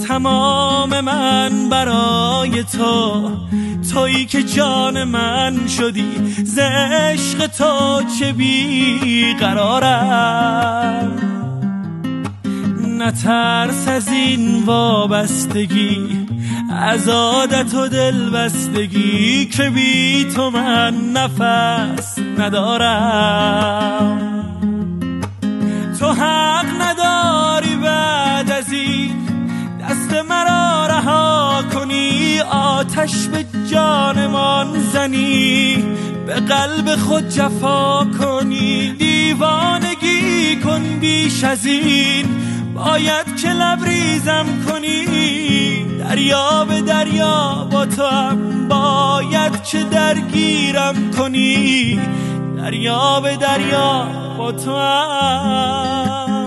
تمام من برای تو، تویی که جان من شدی، ز عشق تو چه بیقرارم. نترس از این وابستگی، از عادت و دلبستگی، که بی تو من نفس ندارم. تو حق نداری بعد از این دست مرا رها کنی، آتش به جانمان زنی، به قلب خود جفا کنی. دیوانگی کن بیش از این، باید که لبریزم کنی. دریا به دریا با تو هم باید که درگیرم کنی. دریا به دریا با تو هم